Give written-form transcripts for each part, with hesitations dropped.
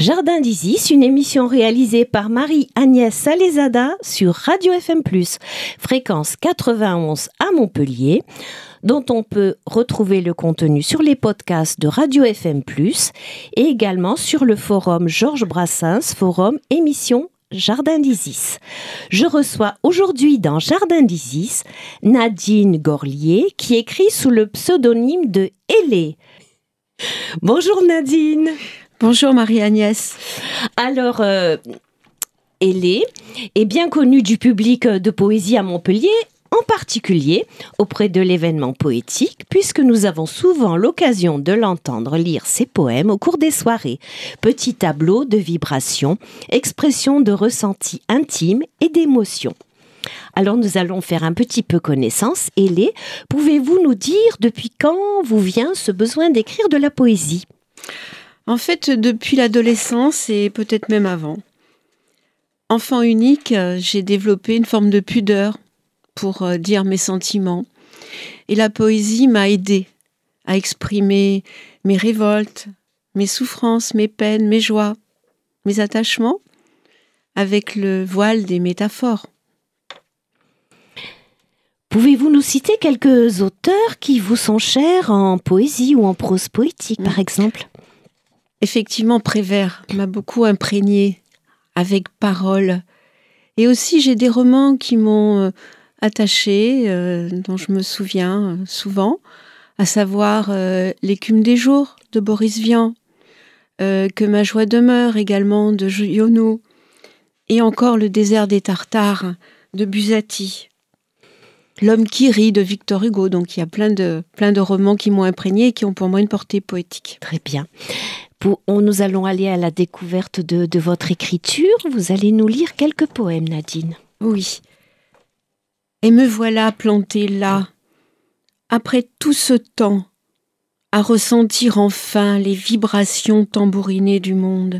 Jardin d'Isis, une émission réalisée par Marie-Agnès Salezada sur Radio FM+, fréquence 91 à Montpellier, dont on peut retrouver le contenu sur les podcasts de Radio FM+, et également sur le forum Georges Brassens, forum émission Jardin d'Isis. Je reçois aujourd'hui dans Jardin d'Isis Nadine Gorlier, qui écrit sous le pseudonyme de Hélé. Bonjour Nadine. Bonjour Marie-Agnès. Alors, Hélé est bien connue du public de poésie à Montpellier, en particulier auprès de l'événement poétique, puisque nous avons souvent l'occasion de l'entendre lire ses poèmes au cours des soirées. Petits tableaux de vibrations, expressions de ressentis intimes et d'émotions. Alors nous allons faire un petit peu connaissance. Hélé, pouvez-vous nous dire depuis quand vous vient ce besoin d'écrire de la poésie ? En fait, depuis l'adolescence et peut-être même avant. Enfant unique, j'ai développé une forme de pudeur pour dire mes sentiments. Et la poésie m'a aidée à exprimer mes révoltes, mes souffrances, mes peines, mes joies, mes attachements, avec le voile des métaphores. Pouvez-vous nous citer quelques auteurs qui vous sont chers en poésie ou en prose poétique, par exemple ? Effectivement, Prévert m'a beaucoup imprégnée avec paroles. Et aussi, j'ai des romans qui m'ont attachée, dont je me souviens souvent, à savoir L'écume des jours de Boris Vian, Que ma joie demeure également de Giono, et encore Le désert des Tartares de Buzzati. L'homme qui rit de Victor Hugo. Donc il y a plein de romans qui m'ont imprégnée et qui ont pour moi une portée poétique. Très bien. Nous allons aller à la découverte de votre écriture. Vous allez nous lire quelques poèmes, Nadine. Oui. Et me voilà plantée là, après tout ce temps, à ressentir enfin les vibrations tambourinées du monde.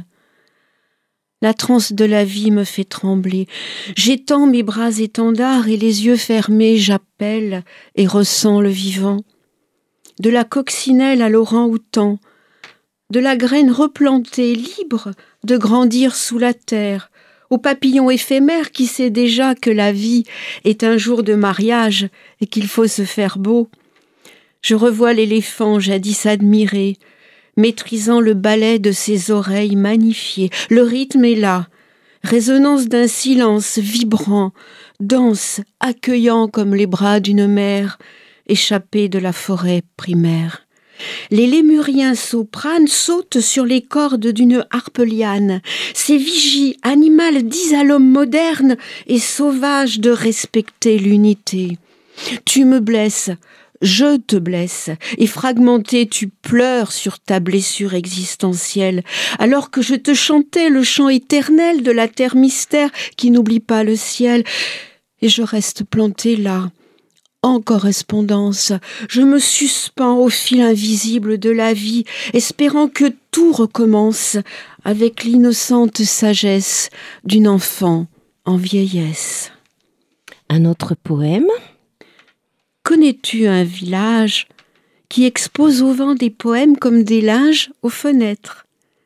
La transe de la vie me fait trembler. J'étends mes bras étendards et les yeux fermés, j'appelle et ressens le vivant. De la coccinelle à l'orang-outan, de la graine replantée, libre de grandir sous la terre, au papillon éphémère qui sait déjà que la vie est un jour de mariage et qu'il faut se faire beau. Je revois l'éléphant jadis admiré, maîtrisant le ballet de ses oreilles magnifiées. Le rythme est là, résonance d'un silence vibrant, dense, accueillant comme les bras d'une mère, échappée de la forêt primaire. Les lémuriens sopranes sautent sur les cordes d'une harpe liane. Ces vigies animales disent à l'homme moderne et sauvage de respecter l'unité. Tu me blesses, je te blesse, et fragmenté tu pleures sur ta blessure existentielle, alors que je te chantais le chant éternel de la terre mystère qui n'oublie pas le ciel. Et je reste plantée là, en correspondance, je me suspends au fil invisible de la vie, espérant que tout recommence avec l'innocente sagesse d'une enfant en vieillesse. Un autre poème. Connais-tu un village qui expose au vent des poèmes comme des linges aux fenêtres ?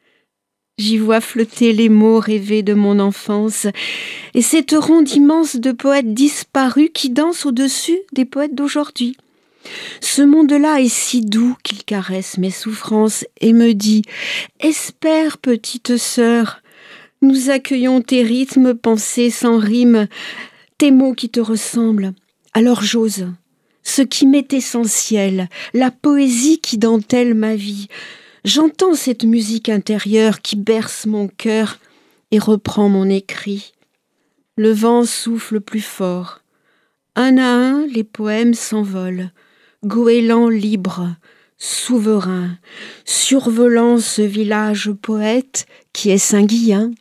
J'y vois flotter les mots rêvés de mon enfance et cette ronde immense de poètes disparus qui dansent au-dessus des poètes d'aujourd'hui. Ce monde-là est si doux qu'il caresse mes souffrances et me dit « Espère, petite sœur, nous accueillons tes rythmes pensés sans rime, tes mots qui te ressemblent. Alors j'ose, ce qui m'est essentiel, la poésie qui dentelle ma vie. J'entends cette musique intérieure qui berce mon cœur et reprend mon écrit. Le vent souffle plus fort. Un à un, les poèmes s'envolent, goélands libres, souverains, survolant ce village poète qui est Saint-Guillain.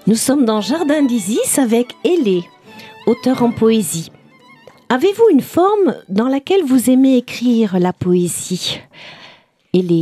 Nous sommes dans Jardin d'Isis avec Hélé, auteur en poésie. Avez-vous une forme dans laquelle vous aimez écrire la poésie, Hélé ?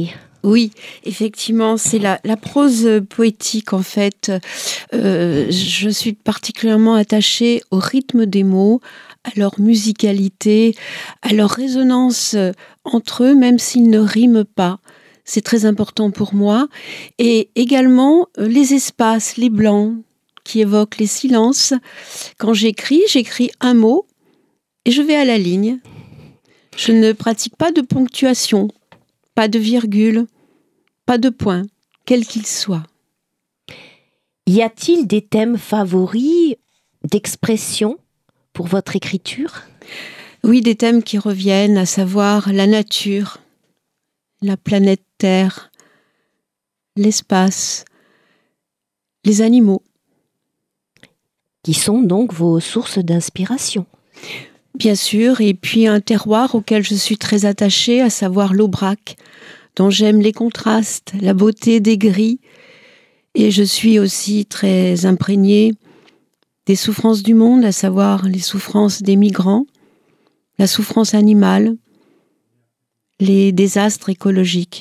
Oui, effectivement, c'est la prose poétique en fait. Je suis particulièrement attachée au rythme des mots, à leur musicalité, à leur résonance entre eux, même s'ils ne riment pas. C'est très important pour moi. Et également les espaces, les blancs qui évoquent les silences. Quand j'écris un mot et je vais à la ligne. Je ne pratique pas de ponctuation, pas de virgule, pas de point, quel qu'il soit. Y a-t-il des thèmes favoris d'expression pour votre écriture ? Oui, des thèmes qui reviennent, à savoir la nature, la planète Terre, l'espace, les animaux. Qui sont donc vos sources d'inspiration ? Bien sûr, et puis un terroir auquel je suis très attachée, à savoir l'Aubrac, dont j'aime les contrastes, la beauté des gris. Et je suis aussi très imprégnée des souffrances du monde, à savoir les souffrances des migrants, la souffrance animale, les désastres écologiques.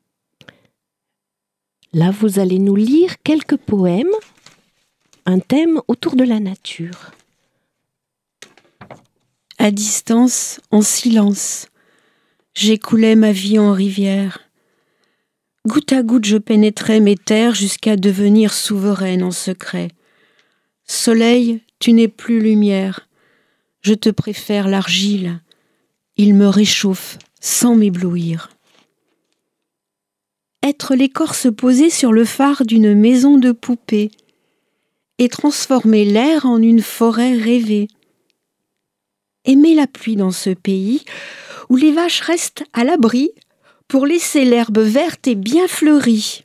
Là, vous allez nous lire quelques poèmes, un thème autour de la nature. À distance, en silence, j'écoulais ma vie en rivière. Goutte à goutte, je pénétrais mes terres jusqu'à devenir souveraine en secret. Soleil, tu n'es plus lumière. Je te préfère l'argile. Il me réchauffe sans m'éblouir. Être l'écorce posée sur le phare d'une maison de poupée et transformer l'air en une forêt rêvée. Aimer la pluie dans ce pays où les vaches restent à l'abri pour laisser l'herbe verte et bien fleurie.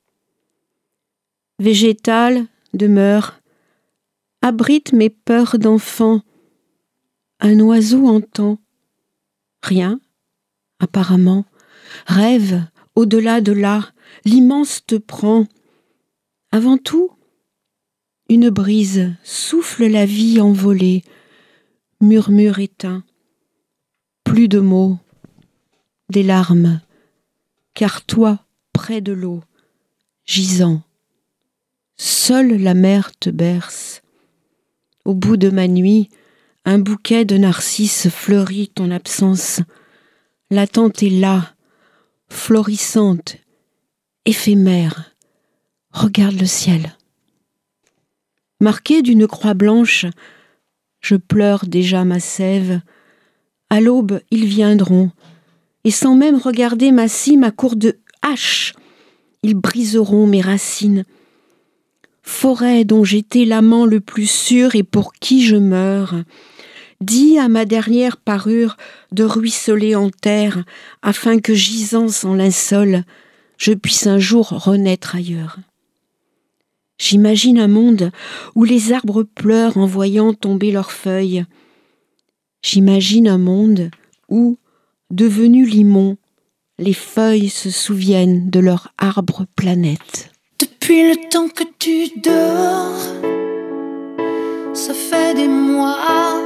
Végétale demeure, abrite mes peurs d'enfant. Un oiseau entend. Rien, apparemment. Rêve, au-delà de là, l'immense te prend. Avant tout, une brise souffle la vie envolée. Murmure éteint. Plus de mots, des larmes. Car toi, près de l'eau, gisant, seule la mer te berce. Au bout de ma nuit, un bouquet de narcisses fleurit ton absence. L'attente est là, florissante, éphémère. Regarde le ciel. Marqué d'une croix blanche, je pleure déjà ma sève. À l'aube, ils viendront, et sans même regarder ma cime à court de hache, ils briseront mes racines. Forêt dont j'étais l'amant le plus sûr et pour qui je meurs, dis à ma dernière parure de ruisseler en terre, afin que gisant sans linceul, je puisse un jour renaître ailleurs. J'imagine un monde où les arbres pleurent en voyant tomber leurs feuilles. J'imagine un monde où, devenus limons, les feuilles se souviennent de leur arbre planète. Depuis le temps que tu dors, ça fait des mois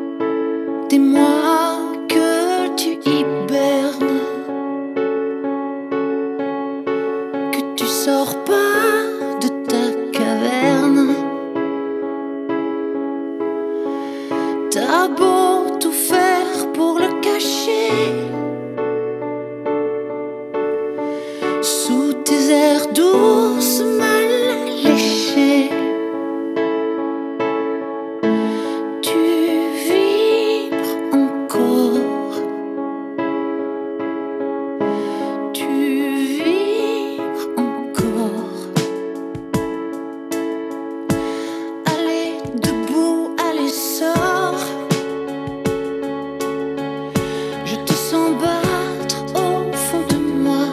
que tu hibernes, que tu sors pas de ta caverne. T'as beau tout faire pour le cacher, sous tes airs d'ours mal léchés, tu vibres encore, tu vibres encore. Allez debout, allez sors, je te sens battre au fond de moi.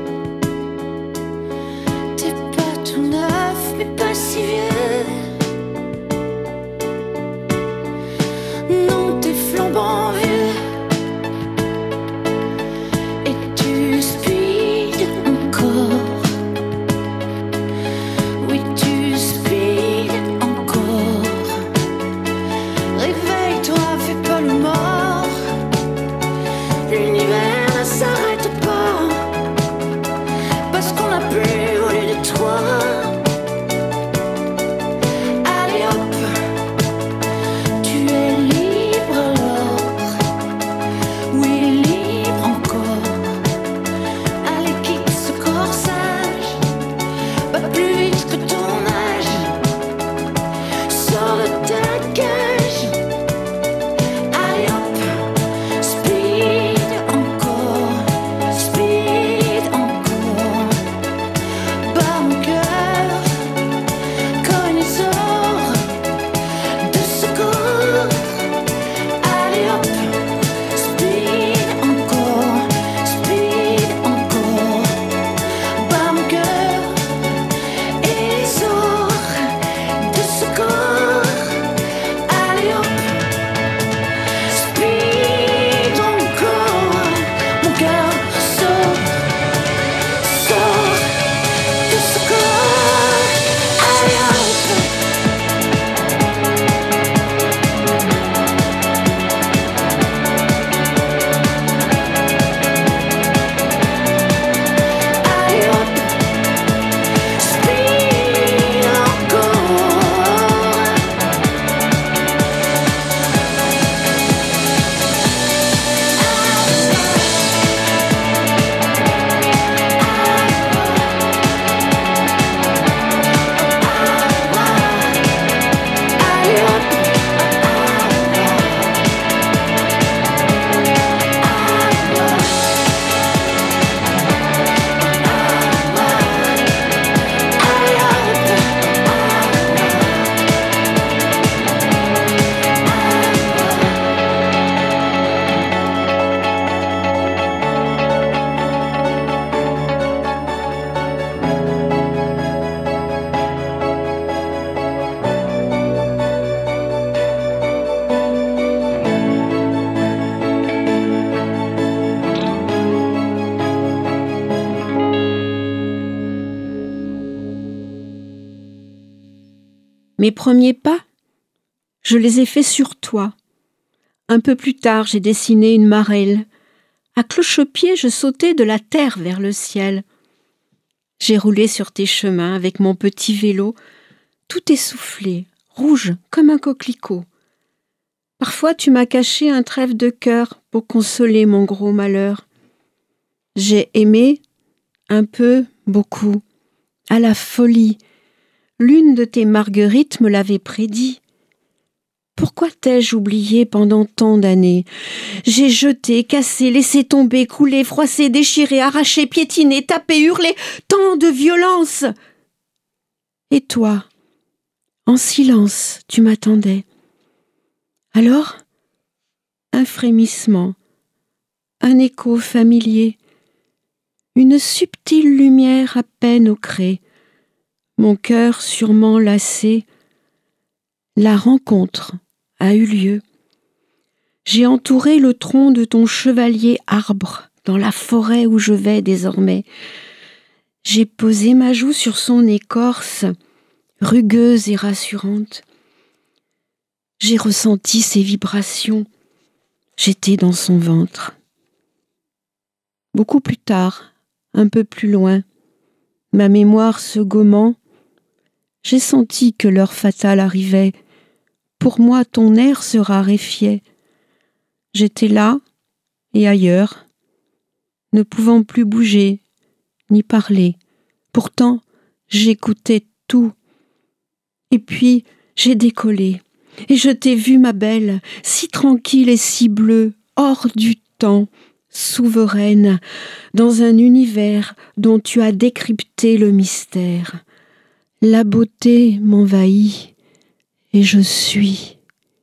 T'es pas tout neuf, mais pas si vieux. Non, t'es flambant vieux. Et tu speed encore. Oui, tu speed brûler de toi. Allez hop, tu es libre alors. Oui, libre encore. Allez, quitte ce corsage, pas plus vite que ton âge. Sors de ta cage. Allez hop, speed encore, speed encore. Bats mon cœur comme une sort de secours. Allez hop, speed encore, bats mon cœur et sort de secours. Allez hop, speed encore, mon cœur sort de secours. Allez hop. Allez hop, speed encore. Allez hop. Mes premiers pas, je les ai faits sur toi. Un peu plus tard, j'ai dessiné une marelle. À cloche-pied, je sautais de la terre vers le ciel. J'ai roulé sur tes chemins avec mon petit vélo, tout essoufflé, rouge comme un coquelicot. Parfois, tu m'as caché un trèfle de cœur pour consoler mon gros malheur. J'ai aimé, un peu, beaucoup, à la folie. L'une de tes marguerites me l'avait prédit. Pourquoi t'ai-je oublié pendant tant d'années? J'ai jeté, cassé, laissé tomber, coulé, froissé, déchiré, arraché, piétiné, tapé, hurlé, tant de violence. Et toi, en silence, tu m'attendais. Alors, un frémissement, un écho familier, une subtile lumière à peine au cré, mon cœur sûrement lassé. La rencontre a eu lieu. J'ai entouré le tronc de ton chevalier arbre dans la forêt où je vais désormais. J'ai posé ma joue sur son écorce, rugueuse et rassurante. J'ai ressenti ses vibrations. J'étais dans son ventre. Beaucoup plus tard, un peu plus loin, ma mémoire se gommant, j'ai senti que l'heure fatale arrivait. Pour moi, ton air se raréfiait. J'étais là et ailleurs, ne pouvant plus bouger ni parler. Pourtant, j'écoutais tout. Et puis, j'ai décollé. Et je t'ai vue, ma belle, si tranquille et si bleue, hors du temps, souveraine, dans un univers dont tu as décrypté le mystère. La beauté m'envahit et je suis.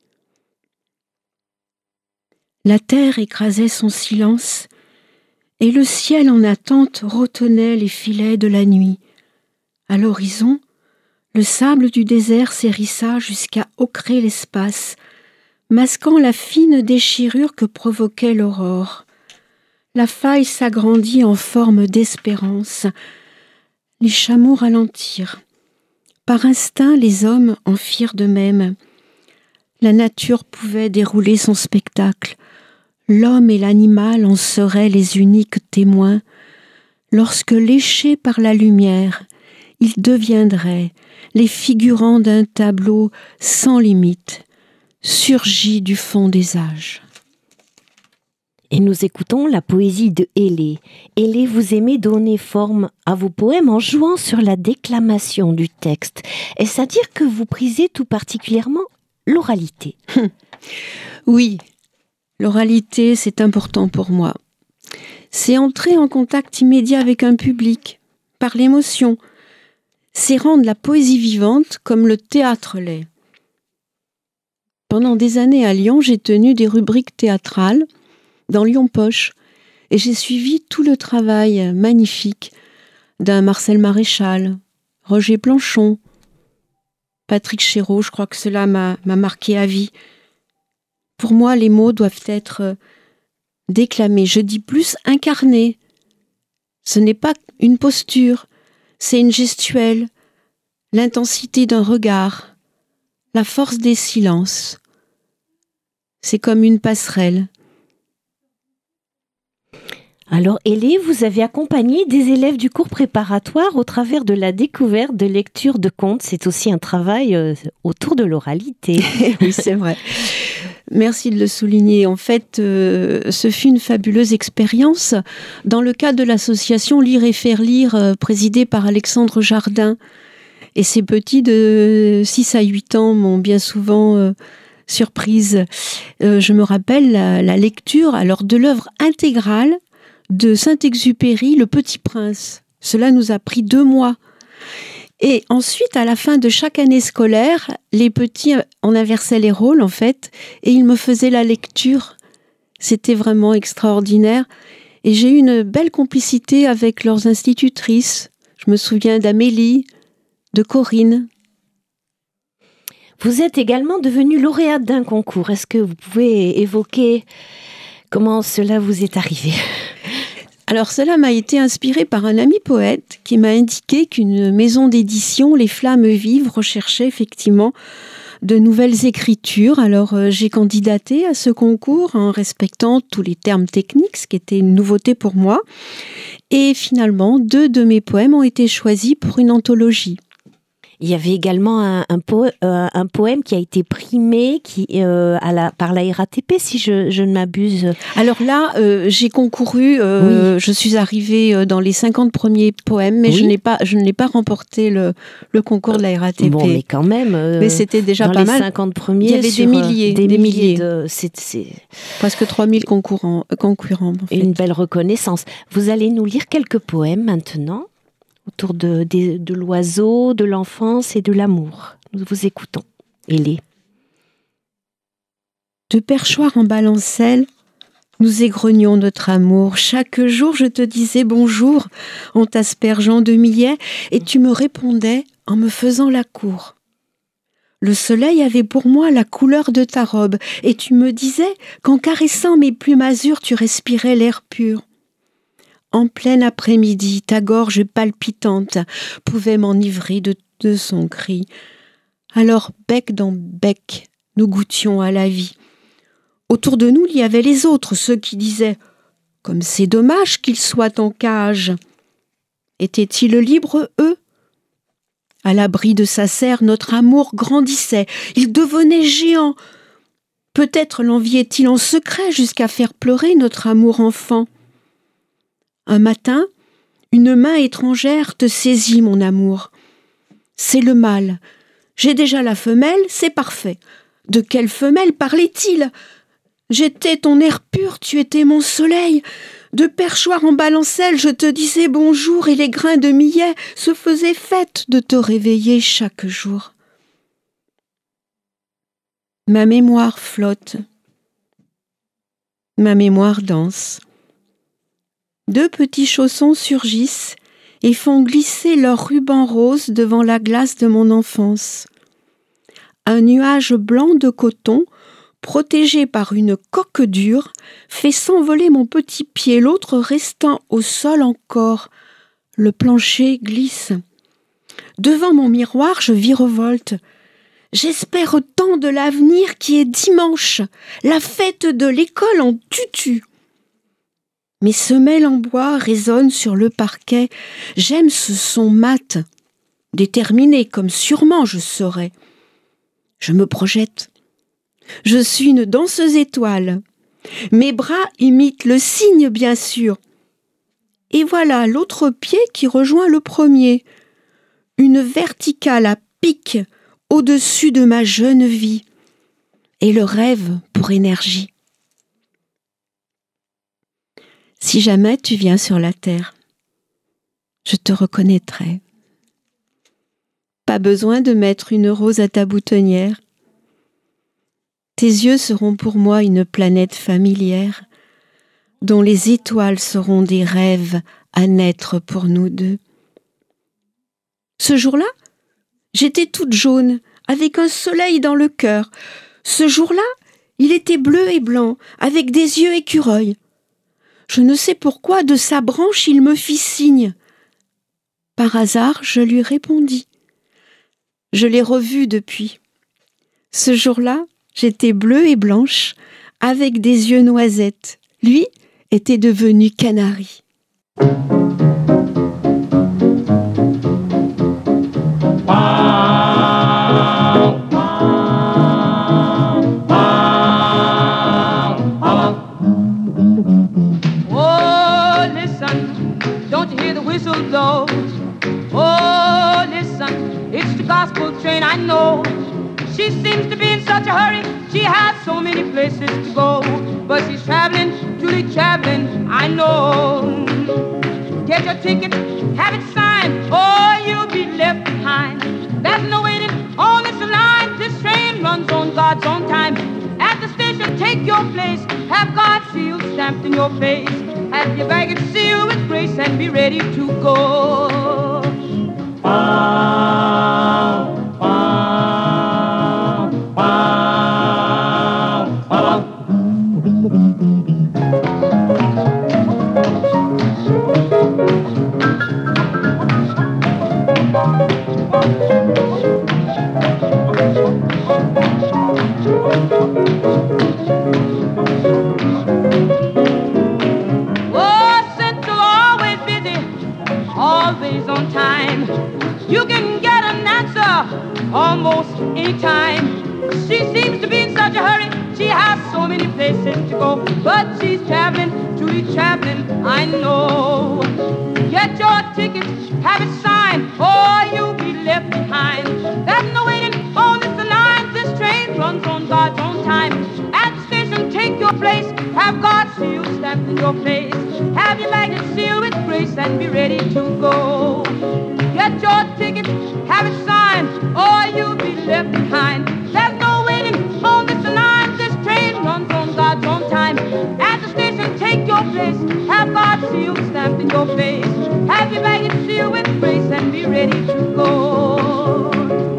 La terre écrasait son silence et le ciel en attente retenait les filets de la nuit. À l'horizon, le sable du désert s'hérissa jusqu'à ocrer l'espace, masquant la fine déchirure que provoquait l'aurore. La faille s'agrandit en forme d'espérance. Les chameaux ralentirent. Par instinct, les hommes en firent de même. La nature pouvait dérouler son spectacle. L'homme et l'animal en seraient les uniques témoins. Lorsque léchés par la lumière, ils deviendraient les figurants d'un tableau sans limite, surgi du fond des âges. Et nous écoutons la poésie de Hélé. Hélé, vous aimez donner forme à vos poèmes en jouant sur la déclamation du texte. Est-ce à dire que vous prisez tout particulièrement l'oralité ? Oui, l'oralité, c'est important pour moi. C'est entrer en contact immédiat avec un public, par l'émotion. C'est rendre la poésie vivante comme le théâtre l'est. Pendant des années à Lyon, j'ai tenu des rubriques théâtrales dans Lyon Poche, et j'ai suivi tout le travail magnifique d'un Marcel Maréchal, Roger Planchon, Patrick Chéreau. Je crois que cela m'a marqué à vie. Pour moi, les mots doivent être déclamés, je dis plus incarnés. Ce n'est pas une posture, c'est une gestuelle, l'intensité d'un regard, la force des silences. C'est comme une passerelle. Alors Hélé, vous avez accompagné des élèves du cours préparatoire au travers de la découverte de lecture de contes. C'est aussi un travail autour de l'oralité. Oui, c'est vrai. Merci de le souligner. En fait, ce fut une fabuleuse expérience dans le cadre de l'association Lire et faire lire, présidée par Alexandre Jardin. Et ces petits de 6 à 8 ans m'ont bien souvent surprise. Je me rappelle la lecture alors de l'œuvre intégrale de Saint-Exupéry, Le Petit Prince. Cela nous a pris 2 mois. Et ensuite, à la fin de chaque année scolaire, les petits en inversaient les rôles, en fait, et ils me faisaient la lecture. C'était vraiment extraordinaire. Et j'ai eu une belle complicité avec leurs institutrices. Je me souviens d'Amélie, de Corinne. Vous êtes également devenue lauréate d'un concours. Est-ce que vous pouvez évoquer comment cela vous est arrivé ? Alors cela m'a été inspiré par un ami poète qui m'a indiqué qu'une maison d'édition, Les Flammes Vives, recherchait effectivement de nouvelles écritures. Alors j'ai candidaté à ce concours en respectant tous les termes techniques, ce qui était une nouveauté pour moi. Et finalement, 2 de mes poèmes ont été choisis pour une anthologie. Il y avait également un poème qui a été primé par la RATP, si je ne m'abuse. Alors là, j'ai concouru, oui. Je suis arrivée dans les 50 premiers poèmes, mais oui. je n'ai pas remporté le concours de la RATP. Bon, mais quand même, mais c'était déjà pas mal. Dans les 50 premiers, il y avait des milliers. C'est presque 3000 concurrents. En fait. Une belle reconnaissance. Vous allez nous lire quelques poèmes maintenant, autour de l'oiseau, de l'enfance et de l'amour. Nous vous écoutons. Hélé. De perchoir en balancelle, nous égrenions notre amour. Chaque jour, je te disais bonjour en t'aspergeant de millets et tu me répondais en me faisant la cour. Le soleil avait pour moi la couleur de ta robe et tu me disais qu'en caressant mes plumes azur, tu respirais l'air pur. En plein après-midi, ta gorge palpitante pouvait m'enivrer de son cri. Alors, bec dans bec, nous goûtions à la vie. Autour de nous, il y avait les autres, ceux qui disaient « Comme c'est dommage qu'ils soient en cage !» Étaient-ils libres, eux ? À l'abri de sa serre, notre amour grandissait. Il devenait géant. Peut-être l'enviait-il en secret jusqu'à faire pleurer notre amour enfant. Un matin, une main étrangère te saisit, mon amour. C'est le mâle. J'ai déjà la femelle, c'est parfait. De quelle femelle parlait-il ? J'étais ton air pur, tu étais mon soleil. De perchoir en balancelle, je te disais bonjour et les grains de millet se faisaient fête de te réveiller chaque jour. Ma mémoire flotte. Ma mémoire danse. 2 petits chaussons surgissent et font glisser leurs rubans roses devant la glace de mon enfance. Un nuage blanc de coton, protégé par une coque dure, fait s'envoler mon petit pied, l'autre restant au sol encore. Le plancher glisse. Devant mon miroir, je virevolte. J'espère tant de l'avenir qui est dimanche, la fête de l'école en tutu. Mes semelles en bois résonnent sur le parquet. J'aime ce son mat, déterminé comme sûrement je serai. Je me projette. Je suis une danseuse étoile. Mes bras imitent le cygne, bien sûr. Et voilà l'autre pied qui rejoint le premier. Une verticale à pic au-dessus de ma jeune vie. Et le rêve pour énergie. Si jamais tu viens sur la terre, je te reconnaîtrai. Pas besoin de mettre une rose à ta boutonnière. Tes yeux seront pour moi une planète familière, dont les étoiles seront des rêves à naître pour nous deux. Ce jour-là, j'étais toute jaune, avec un soleil dans le cœur. Ce jour-là, il était bleu et blanc, avec des yeux écureuils. Je ne sais pourquoi, de sa branche, il me fit signe. Par hasard, je lui répondis. Je l'ai revu depuis. Ce jour-là, j'étais bleue et blanche, avec des yeux noisettes. Lui était devenu canari. Blows. Oh, listen, it's the gospel train, I know. She seems to be in such a hurry, she has so many places to go. But she's traveling, truly traveling, I know. Get your ticket, have it signed, or you'll be left behind. There's no waiting on this line, this train runs on God's own time. At the station, take your place, have God's seal stamped in your face. Have your baggage sealed with grace and be ready to go. Almost any time. She seems to be in such a hurry, she has so many places to go. But she's traveling, truly traveling, I know. Get your tickets, have it signed, or you'll be left behind. There's no waiting on this line, this train runs on God's own time. At the station, take your place, have God's seal stamped in your face. Have your baggage sealed with grace and be ready to go. Get your ticket, have it signed, or you'll be left behind. There's no waiting on this line, this train runs on God's own time. At the station, take your place, have God's seal stamped in your face. Have your baggage sealed with grace and be ready to go.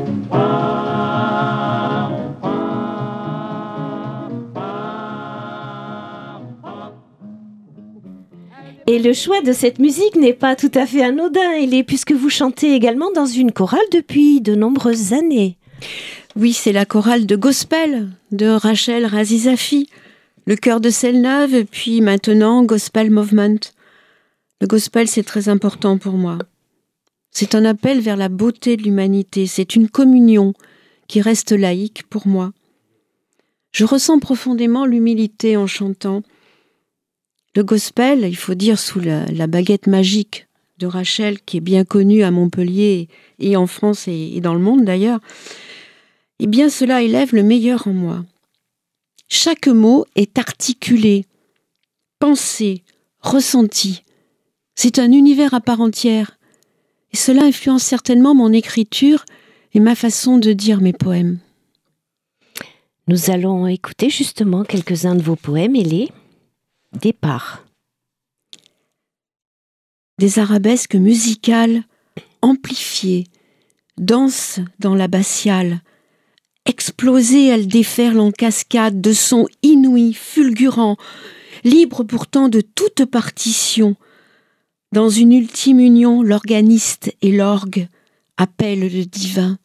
Et le choix de cette musique n'est pas tout à fait anodin, Hélé, puisque vous chantez également dans une chorale depuis de nombreuses années. Oui, c'est la chorale de Gospel de Rachel Razizafi, le chœur de Selle-Neuve, puis maintenant Gospel Movement. Le gospel, c'est très important pour moi. C'est un appel vers la beauté de l'humanité, c'est une communion qui reste laïque pour moi. Je ressens profondément l'humilité en chantant. Le gospel, il faut dire sous la baguette magique de Rachel, qui est bien connue à Montpellier et en France et dans le monde d'ailleurs, eh bien cela élève le meilleur en moi. Chaque mot est articulé, pensé, ressenti. C'est un univers à part entière. Et cela influence certainement mon écriture et ma façon de dire mes poèmes. Nous allons écouter justement quelques-uns de vos poèmes, Hélé. Départ. Des arabesques musicales amplifiées dansent dans l'abbatiale. Explosées, elles déferlent en cascade de sons inouïs, fulgurants, libres pourtant de toute partition. Dans une ultime union, l'organiste et l'orgue appellent le divin.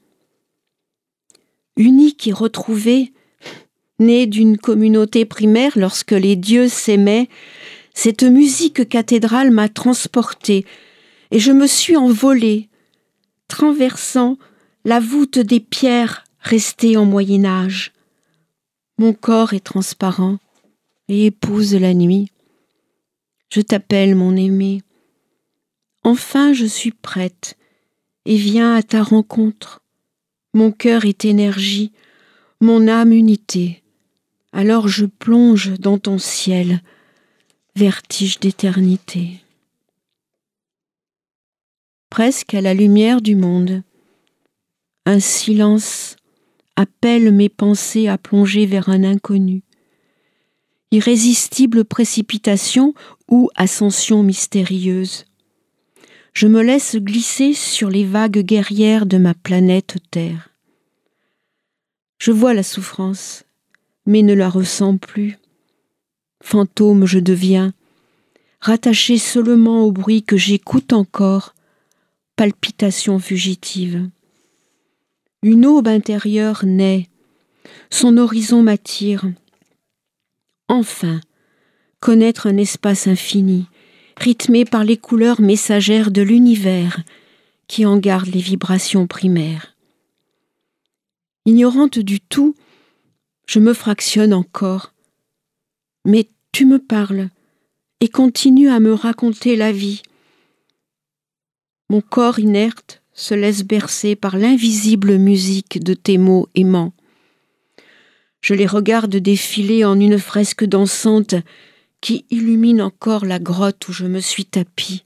Unique et retrouvé, né d'une communauté primaire lorsque les dieux s'aimaient, Cette musique cathédrale m'a transportée et je me suis envolée, traversant la voûte des pierres restées en Moyen-Âge. Mon corps est transparent et épouse la nuit. Je t'appelle mon aimé. Enfin je suis prête et viens à ta rencontre. Mon cœur est énergie, mon âme unité. Alors je plonge dans ton ciel, vertige d'éternité. Presque à la lumière du monde, un silence appelle mes pensées à plonger vers un inconnu. Irrésistible précipitation ou ascension mystérieuse. Je me laisse glisser sur les vagues guerrières de ma planète Terre. Je vois la souffrance, mais ne la ressens plus. Fantôme je deviens, rattaché seulement au bruit que j'écoute encore, palpitation fugitive. Une aube intérieure naît, son horizon m'attire. Enfin, connaître un espace infini, rythmé par les couleurs messagères de l'univers qui en garde les vibrations primaires. Ignorante du tout, je me fractionne encore. Mais tu me parles et continues à me raconter la vie. Mon corps inerte se laisse bercer par l'invisible musique de tes mots aimants. Je les regarde défiler en une fresque dansante qui illumine encore la grotte où je me suis tapi.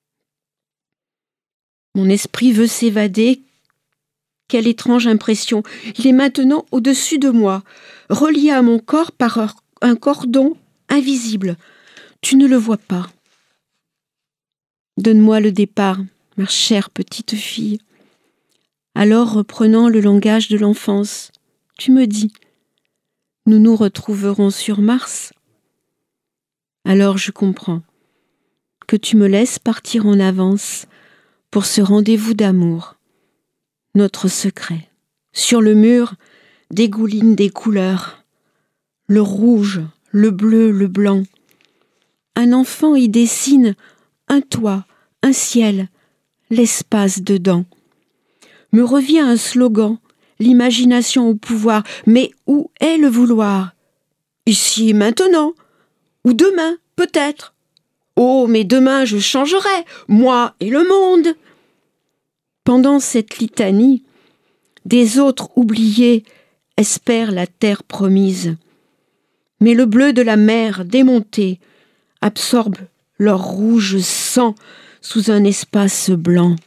Mon esprit veut s'évader. Quelle étrange impression! Il est maintenant au-dessus de moi, relié à mon corps par un cordon invisible. Tu ne le vois pas. Donne-moi le départ, ma chère petite fille. Alors, reprenant le langage de l'enfance, tu me dis, nous nous retrouverons sur Mars. Alors je comprends que tu me laisses partir en avance pour ce rendez-vous d'amour. Notre secret. Sur le mur dégoulinent des couleurs. Le rouge, le bleu, le blanc. Un enfant y dessine un toit, un ciel, l'espace dedans. Me revient un slogan, l'imagination au pouvoir. Mais où est le vouloir? Ici et maintenant. Ou demain, peut-être. Oh, mais demain je changerai, moi et le monde. Pendant cette litanie, des autres oubliés espèrent la terre promise. Mais le bleu de la mer démonté absorbe leur rouge sang sous un espace blanc.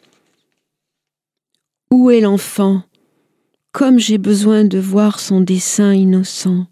Où est l'enfant? Comme j'ai besoin de voir son dessin innocent.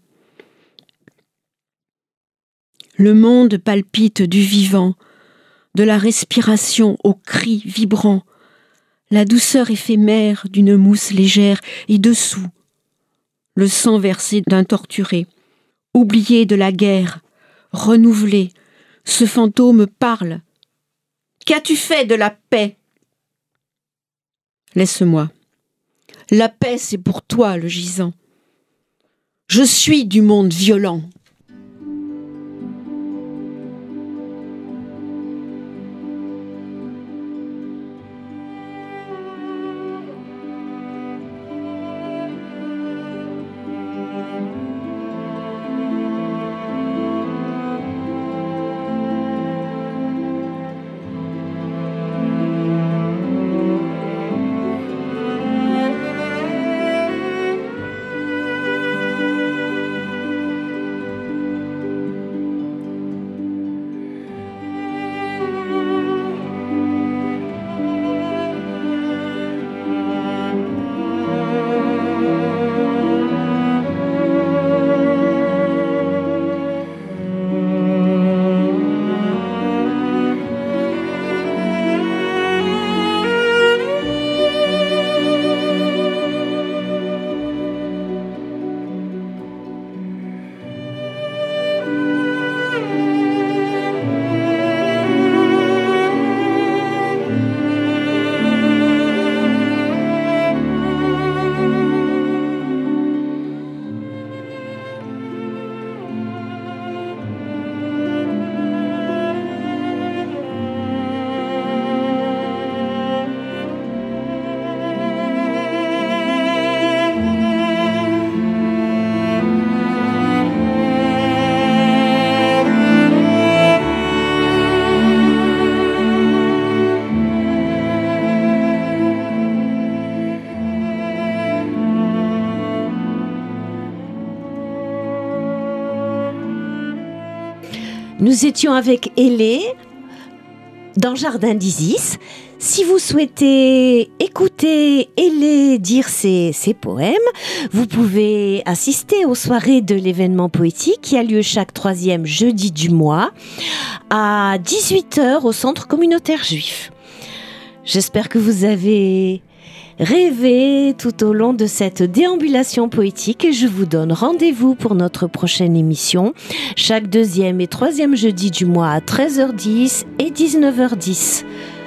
Le monde palpite du vivant, de la respiration au cri vibrant, la douceur éphémère d'une mousse légère et dessous, le sang versé d'un torturé, oublié de la guerre, renouvelé, ce fantôme parle. Qu'as-tu fait de la paix? Laisse-moi. La paix, c'est pour toi, le gisant. Je suis du monde violent. Nous étions avec Hélé dans le jardin d'Isis. Si vous souhaitez écouter Hélé dire ses poèmes, vous pouvez assister aux soirées de l'événement poétique qui a lieu chaque 3e jeudi du mois à 18h au centre communautaire juif. J'espère que vous avez rêvé tout au long de cette déambulation poétique et je vous donne rendez-vous pour notre prochaine émission chaque 2e et 3e jeudi du mois à 13h10 et 19h10.